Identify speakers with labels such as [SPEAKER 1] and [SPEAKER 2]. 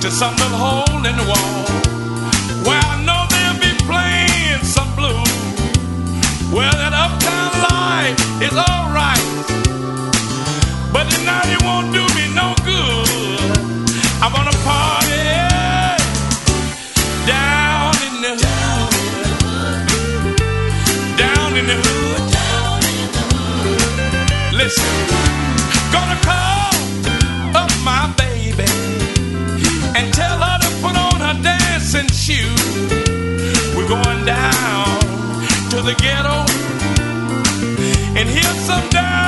[SPEAKER 1] to some little hole in the wall where I know they'll be playing some blues. Well, that uptown life is alright, but tonight it won't do me no good. I'm gonna party down in the hood, down in the hood. Listen, gonna call up my baby and tell her to put on her dancing shoes. We're going down to the ghetto and hear some down